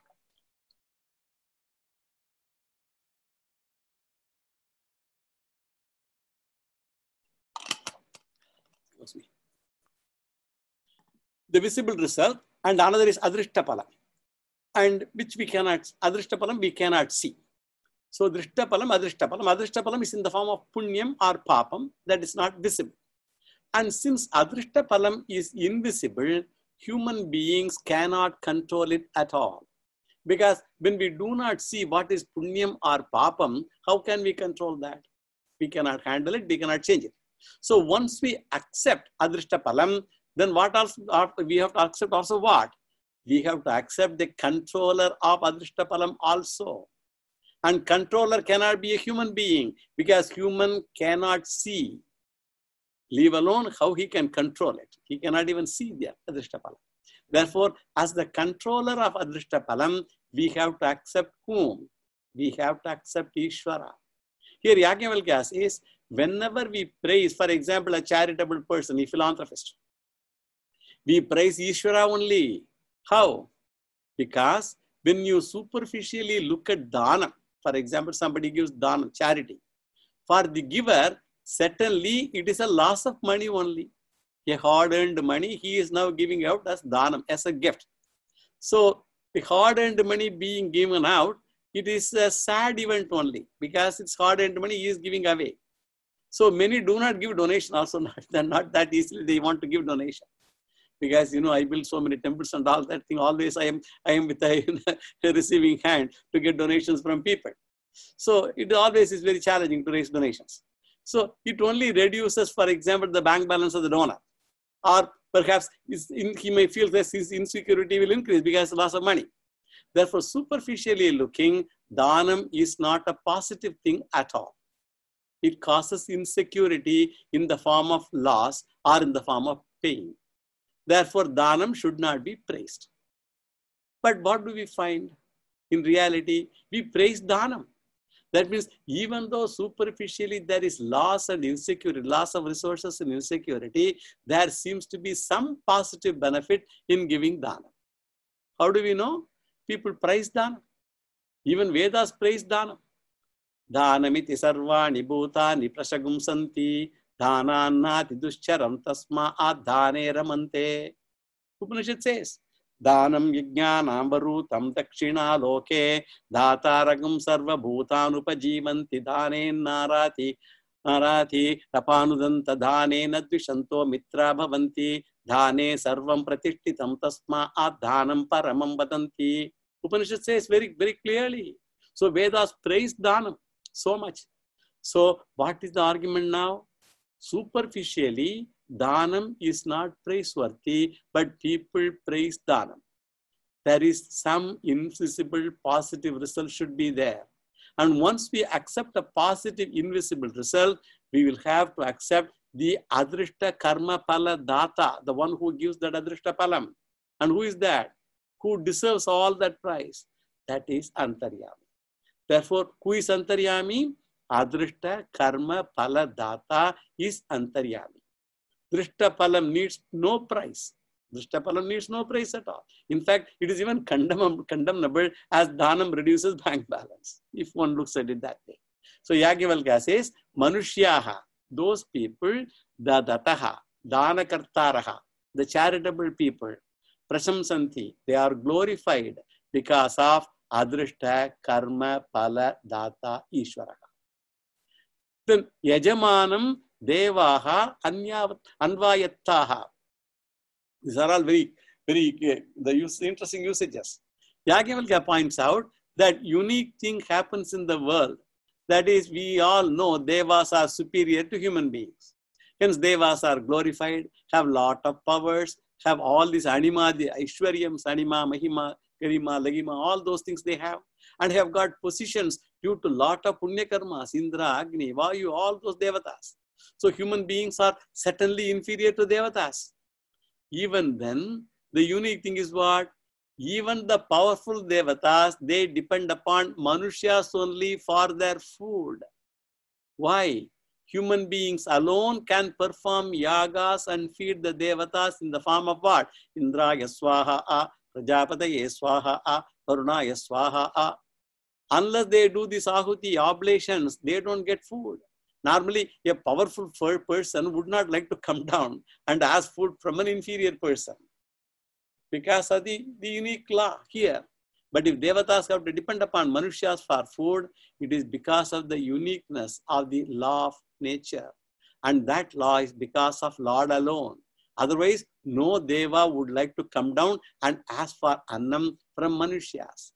The visible result, and another is Adrishtapalam, and which we cannot, Adrishtapalam we cannot see. So Drishtapalam, Adrishtapalam, Adrishtapalam is in the form of Punyam or Papam, that is not visible. And since Adrishtapalam is invisible, human beings cannot control it at all. Because when we do not see what is punyam or papam, how can we control that? We cannot handle it, we cannot change it. So once we accept adrishta palam, then what else we have to accept also what? We have to accept the controller of adrishta palam also. And controller cannot be a human being because human cannot see. Leave alone how he can control it. He cannot even see the adrishta palam. Therefore, as the controller of adrishta palam, we have to accept whom? We have to accept Ishvara. Here Yajnavalkya says, whenever we praise, for example, a charitable person, a philanthropist, we praise Ishvara only. How? Because when you superficially look at dana, for example, somebody gives dana, charity. For the giver, certainly it is a loss of money only. A hard-earned money, he is now giving out as dhanam, as a gift. So the hard-earned money being given out, it is a sad event only because it's hard-earned money he is giving away. So many do not give donation also, not, not that easily they want to give donation. Because, you know, I build so many temples and all that thing, always I am, I am with a, a receiving hand to get donations from people. So it always is very challenging to raise donations. So it only reduces, for example, the bank balance of the donor. Or perhaps in, he may feel that his insecurity will increase because of loss of money. Therefore, superficially looking, dhanam is not a positive thing at all. It causes insecurity in the form of loss or in the form of pain. Therefore, dhanam should not be praised. But what do we find? In reality, we praise dhanam. That means even though superficially there is loss and insecurity, loss of resources and insecurity, there seems to be some positive benefit in giving dhanam. How do we know? People praise dhanam. Even Vedas praise dhanam. Dhanamiti sarvani bhutani prashagum santi dhanannati duscharam tasma adhane ramante. Upanishad says, Dhanam yajnanam varutam dakshina loke dhataragam sarva bhutanupajjivanti dhanen narati narati tapanudanta dhanen advishanto mitra bhavanti dhane sarvam pratishtitam tasma adhanam paramam vadanti. Upanishad says very, very clearly. So Vedas praise dhanam so much. So what is the argument now? Superficially, dhanam is not praiseworthy, but people praise dhanam. There is some invisible positive result should be there. And once we accept a positive invisible result, we will have to accept the adrishta karma pala data, the one who gives that adrishta palam. And who is that? Who deserves all that prize? That is Antaryami. Therefore, who is Antaryami? Adrishta karma pala data is Antaryami. Drishta palam needs no price. Drishta palam needs no price at all. In fact, it is even condemnable, condemnable as dhanam reduces bank balance, if one looks at it that way. So Yajnavalkya says, Manushyaha, those people, the dataha, dhanakartaraha, the charitable people, prasamsanti, they are glorified because of adrishta karma pala data ishvaraha. Then yajamanam devaha anvayattaha. These are all very, very uh, the use, interesting usages. Yajnavalkya points out that unique thing happens in the world. That is, we all know devas are superior to human beings. Hence, devas are glorified, have lot of powers, have all these anima, the aishwaryams, anima, mahima, garima, lagima, all those things they have, and have got positions due to lot of punya karmas, Indra, Agni, Vayu, all those devatas. So human beings are certainly inferior to devatas. Even then, the unique thing is what? Even the powerful devatas, they depend upon manushyas only for their food. Why? Human beings alone can perform yagas and feed the devatas in the form of what? Indraya swaha a, Prajapataye swaha a, Varunaya swaha a. Unless they do these ahuti oblations, they don't get food. Normally, a powerful person would not like to come down and ask food from an inferior person because of the, the unique law here. But if devatas have to depend upon manushyas for food, it is because of the uniqueness of the law of nature. And that law is because of Lord alone. Otherwise, no deva would like to come down and ask for annam from manushyas.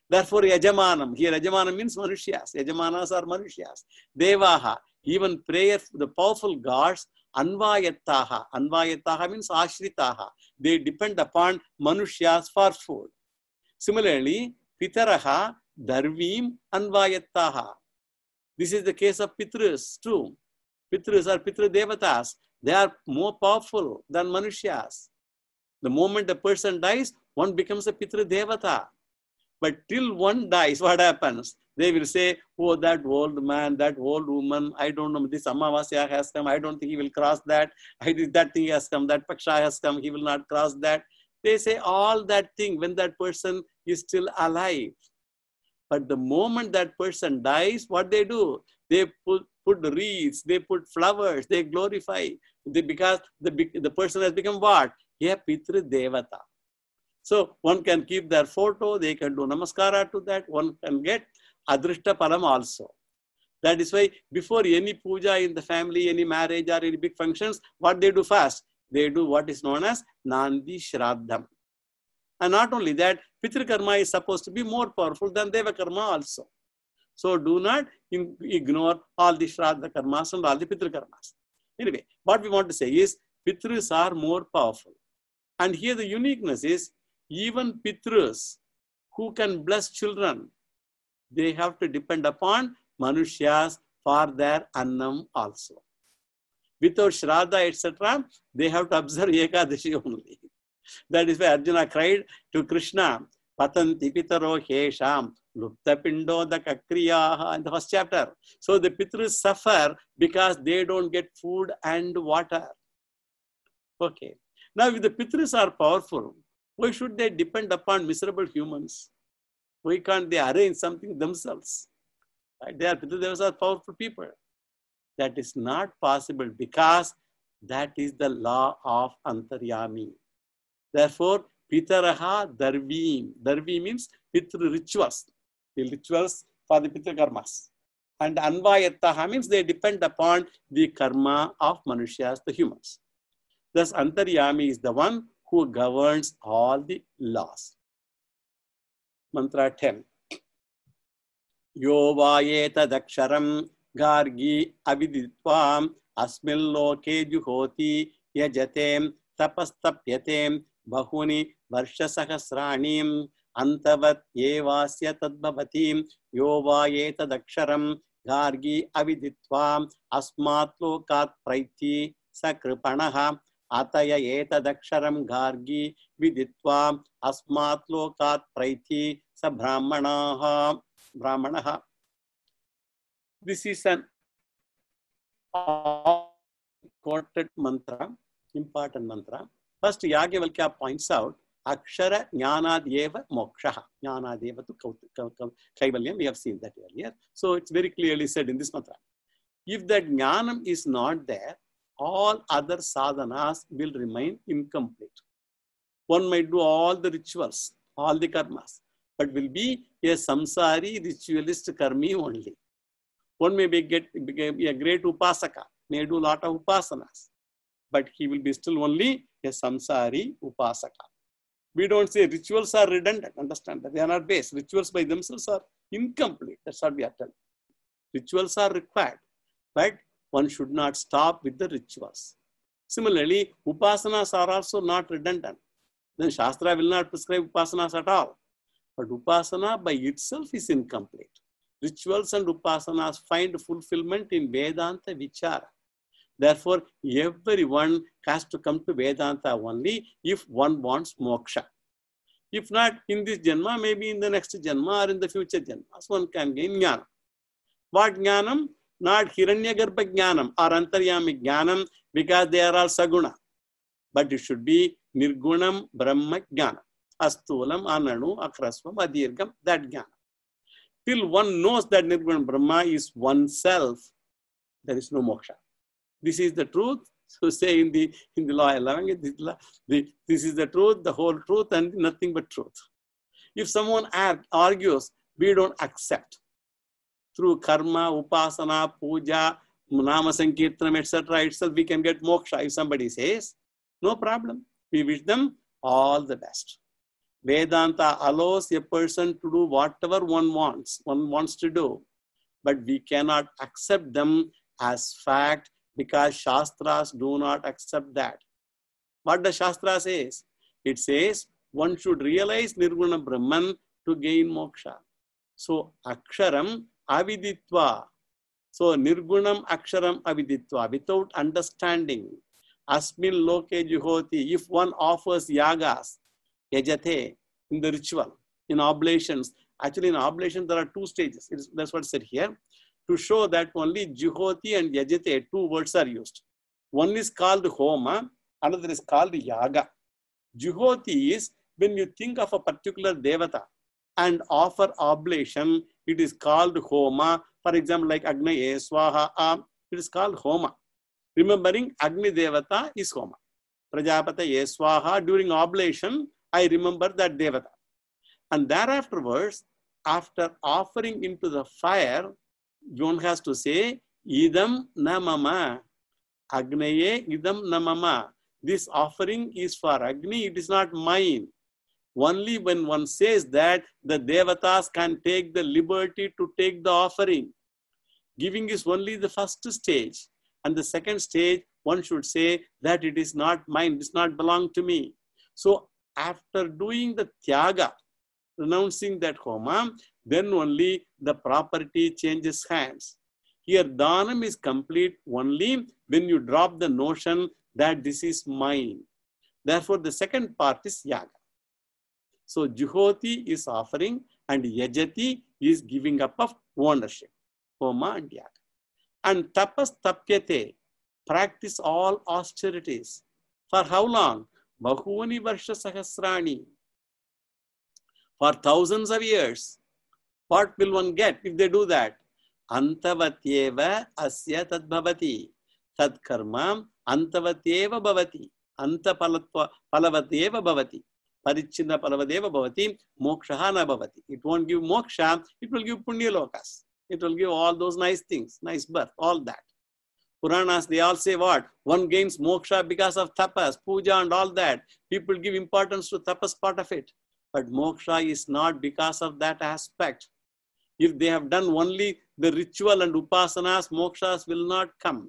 Therefore, Yajamanam. Here, Yajamanam means Manushya's. Yajamanas are Manushya's. Devaha. Even prayer, the powerful gods, Anvayattaha. Anvayattaha means Ashritaha. They depend upon Manushya's for food. Similarly, Pitaraha, Darvim, Anvayattaha. This is the case of Pitrus too. Pitrus or Pitra Devatas. They are more powerful than Manushyas. The moment a person dies, one becomes a Pitra Devata. But till one dies, what happens? They will say, oh, that old man, that old woman, I don't know, this Amavasya has come, I don't think he will cross that. I did that thing has come, that Paksha has come, he will not cross that. They say all that thing when that person is still alive. But the moment that person dies, what they do? They put, put wreaths, they put flowers, they glorify. They, because the, the person has become what? A Pitra Devata. So one can keep their photo, they can do namaskara to that, one can get adrishta palam also. That is why before any puja in the family, any marriage or any big functions, what they do first? They do what is known as Nandi Shraddham. And not only that, Pitri Karma is supposed to be more powerful than Deva Karma also. So do not ignore all the Shraddha Karmas and all the Pitri Karmas. Anyway, what we want to say is, Pitris are more powerful. And here the uniqueness is, even Pitrus who can bless children, they have to depend upon Manushyas for their Annam also. Without Shraddha, et cetera, they have to observe Ekadashi only. That is why Arjuna cried to Krishna, Patanti Pitaro Hesham, Lupta Pindo the Kakriyaha in the first chapter. So the Pitrus suffer because they don't get food and water. Okay. Now, if the Pitrus are powerful, why should they depend upon miserable humans? Why can't they arrange something themselves? Right? They are Pitradevas are powerful people. That is not possible because that is the law of Antaryami. Therefore, Pitaraha Darvim. Darvi means Pitra rituals. The rituals for the Pitra karmas. And Anvayattaha means they depend upon the karma of Manushyas, the humans. Thus, Antaryami is the one who governs all the laws. Mantra ten. Yo vayeta daksharam gargi aviditvam asmil loke juhoti yajatem tapastapyatem bahuni varsha sahasranim antavat evasya tadbhavatim yo vayeta daksharam gargi aviditvam asmat lokat praiti sakripanaha Ataya eta daksharam gargi viditvam asmat lokat praiti sa brahmanaha brahmanaha. This is an quoted mantra, important mantra. First, Yagyavalkya points out Akshara Jnanadeva Moksha. Jnanadeva to Kaivalyam. We have seen that earlier. So it's very clearly said in this mantra. If that Jnanam is not there, all other sadhanas will remain incomplete. One might do all the rituals, all the karmas, but will be a samsari ritualist karmi only. One may be, get, be a great upasaka, may do a lot of upasanas, but he will be still only a samsari upasaka. We don't say rituals are redundant, understand that they are not based. Rituals by themselves are incomplete. That's what we are telling. Rituals are required, but one should not stop with the rituals. Similarly, upasanas are also not redundant. Then Shastra will not prescribe upasanas at all. But upasana by itself is incomplete. Rituals and upasanas find fulfillment in Vedanta Vichara. Therefore, everyone has to come to Vedanta only if one wants moksha. If not in this Janma, maybe in the next Janma or in the future Janmas, one can gain Jnana. What Jnanam? Not Hiranyagarbha Jnanam or Antaryami Jnanam because they are all Saguna. But it should be Nirgunam Brahma Jnana. Astulam, Ananu, Akrasvam, Adirgam, that Jnana. Till one knows that Nirgunam Brahma is oneself, there is no moksha. This is the truth. So say in the, in the law eleven, this is the truth, the whole truth and nothing but truth. If someone argues, we don't accept. Through karma, upasana, puja, nama sankirtanam, et cetera itself, we can get moksha. If somebody says, no problem. We wish them all the best. Vedanta allows a person to do whatever one wants, one wants to do, but we cannot accept them as fact because Shastras do not accept that. What the Shastra says? It says one should realize Nirguna Brahman to gain moksha. So, Aksharam Aviditva. So, Nirgunam Aksharam Aviditva, without understanding. Asmin Loke Juhoti, if one offers yagas, yajate, in the ritual, in oblations. Actually, in oblations, there are two stages. It's, that's what's said here. To show that only Juhoti and yajate, two words are used. One is called Homa, another is called Yaga. Juhoti is when you think of a particular devata and offer oblation, it is called Homa. For example, like Agnaye, Swaha, it is called Homa. Remembering Agni Devata is Homa. Prajapata Swaha, during oblation, I remember that Devata. And thereafterwards, after offering into the fire, one has to say, Idam namama. Agnaye idam namama. This offering is for Agni, it is not mine. Only when one says that, the Devatas can take the liberty to take the offering. Giving is only the first stage. And the second stage, one should say that it is not mine, it does not belong to me. So after doing the Tyaga, renouncing that Homa, then only the property changes hands. Here, Dhanam is complete only when you drop the notion that this is mine. Therefore, the second part is Yaga. So, Juhoti is offering and Yajati is giving up of ownership. Homa and Yaga. And Tapas Tapyate, practice all austerities. For how long? Bahuni Varsha Sahasrani. For thousands of years. What will one get if they do that? Antavatyeva asya tadbhavati. Tad karma antavatyeva bhavati. Anta palavatyeva bhavati. Parichina palavadeva bhavati. Mokshaha na bhavati. It won't give moksha, it will give punya lokas. It will give all those nice things, nice birth, all that. Puranas, they all say what? One gains moksha because of tapas, puja and all that. People give importance to tapas part of it. But moksha is not because of that aspect. If they have done only the ritual and upasanas, mokshas will not come.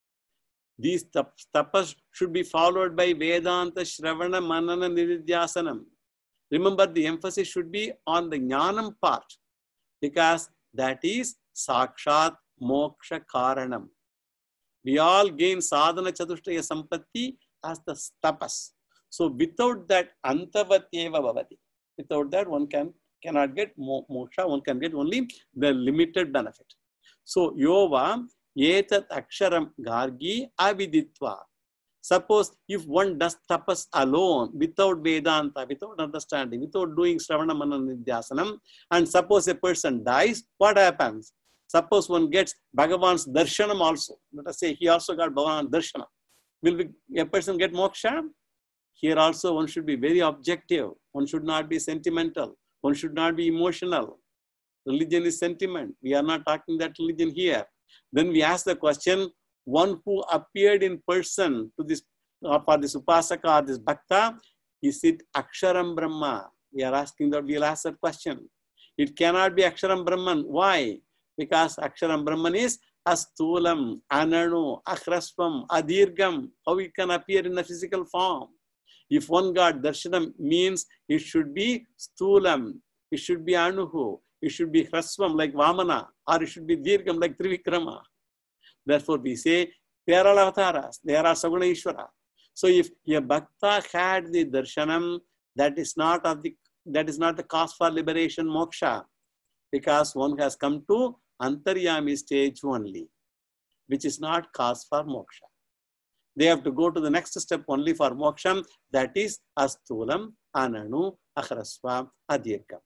These tapas should be followed by Vedanta, Shravana, Manana, Nididhyasanam. Remember, the emphasis should be on the Jnanam part, because that is Sakshat Moksha Karanam. We all gain Sadhana Chatushtaya Sampatti as the tapas. So without that, Antavatyeva Bhavati. Without that, one can cannot get moksha, one can get only the limited benefit. So, Yova, Yetat Aksharam Gargi Aviditva. Suppose if one does tapas alone, without Vedanta, without understanding, without doing Shravana Manana Nidhyasanam, and suppose a person dies, what happens? Suppose one gets Bhagavan's darshanam also. Let us say he also got Bhagavan's darshanam. Will we, a person get moksha? Here also one should be very objective. One should not be sentimental. One should not be emotional. Religion is sentiment. We are not talking that religion here. Then we ask the question, one who appeared in person to this, uh, for this upasaka or this bhakta, is it Aksharam Brahma? We are asking that, we'll ask that question. It cannot be Aksharam Brahman. Why? Because Aksharam Brahman is Astulam, Ananu, Akhrasvam, Adirgam. How it can appear in a physical form? If one got darshanam, means it should be Stulam, it should be Anuhu, it should be Hrasvam like Vamana, or it should be Dirgam like Trivikrama. Therefore, we say they are all avatars, they are all Saguna Ishvara. So, if a bhakta had the darshanam, that is not of the that is not the cause for liberation, moksha, because one has come to Antaryami stage only, which is not cause for moksha. They have to go to the next step only for moksha, that is Astulam, Ananu, Akhrasva, Adirgam.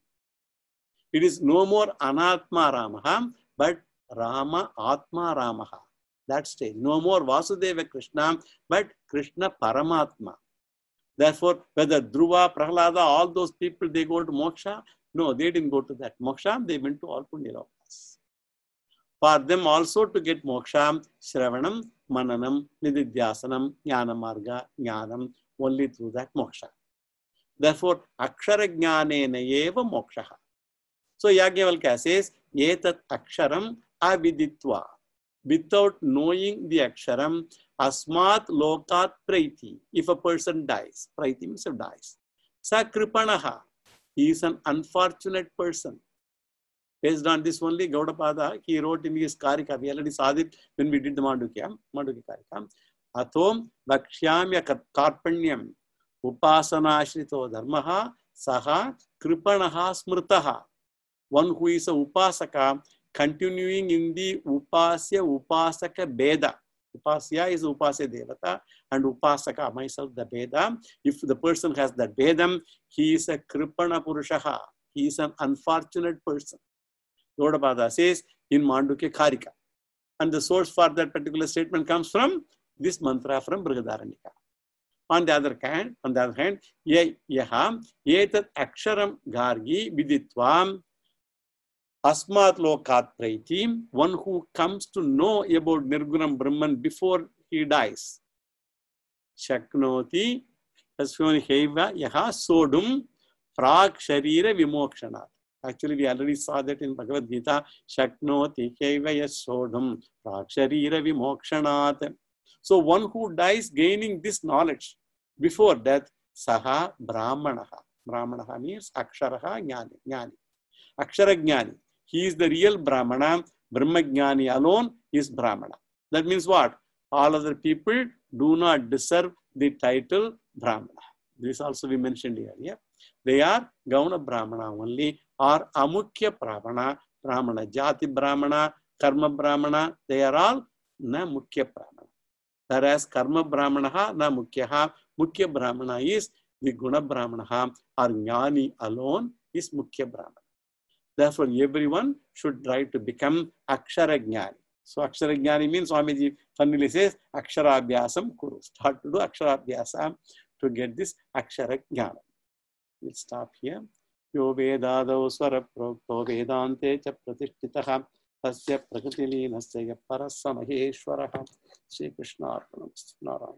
It is no more Anatma Ramaha, but Rama Atma Ramaha. That stage. No more Vasudeva Krishna, but Krishna Paramatma. Therefore, whether Dhruva, Prahlada, all those people, they go to moksha? No, they didn't go to that moksha, they went to all Punyalokas. For them also to get moksha, Shravanam, Mananam, Nididhyasanam, Jnana Marga, Jnanam, only through that moksha. Therefore, akshara jnanena eva mokshaha. So Yajnavalkya says, etat aksharam aviditva. Without knowing the aksharam, asmat lokat praiti. If a person dies, praiti means he dies. Sa kripanaha. He is an unfortunate person. Based on this only, Gaudapada, he wrote in his Karika. We already saw it when we did the Mandukya, Mandukya Karika. Atom vakshyamya karpanyam upasanashrito dharmaha saha kripanaha smrtaha. One who is a upasaka, continuing in the upasya upasaka beda. Upasya is upasya devata and upasaka, myself, the beda. If the person has that bedam, he is a kripana purushaha. He is an unfortunate person. Gaudapada says in Mandukya Karika. And the source for that particular statement comes from this mantra from Brihadaranyaka. On the other hand, on the other hand, ye yaha etat aksharam gargi viditvam asmat lokat praitim, one who comes to know about Nirgunam Brahman before he dies. Shaknoti tasvoni heva yaha sodum prag sharira vimokshanat. Actually, we already saw that in Bhagavad Gita. Shaknoti heva yasodum prag sharira vimokshanat. So one who dies gaining this knowledge before death, saha brahmanaha. Brahmanaha means aksharaha jnani. jnani. Akshara jnani. He is the real Brahmana. Brahma jnani alone is Brahmana. That means what? All other people do not deserve the title Brahmana. This also we mentioned earlier. They are Gauna Brahmana only, or Amukya Brahmana, Brahmana, Jati Brahmana, Karma Brahmana. They are all na Mukya Brahmana. Whereas Karma Brahmana na Mukyaha, Mukya Brahmana is the Guna Brahmana, or Jnani alone is Mukya Brahmana. Therefore, everyone should try to become Akshara Jnani. So, Akshara Jnani means, Swamiji funnily says, Akshara Abhyasam Kuru. Start to do Akshara Abhyasam to get this Akshara Jnana. We'll stop here. Yo Vedado Swara Prokto Vedante Cha Pratishtitaha Tasya Prakatilinasya Parasa Maheshwaraha Sri Krishna Arpanam Narayan.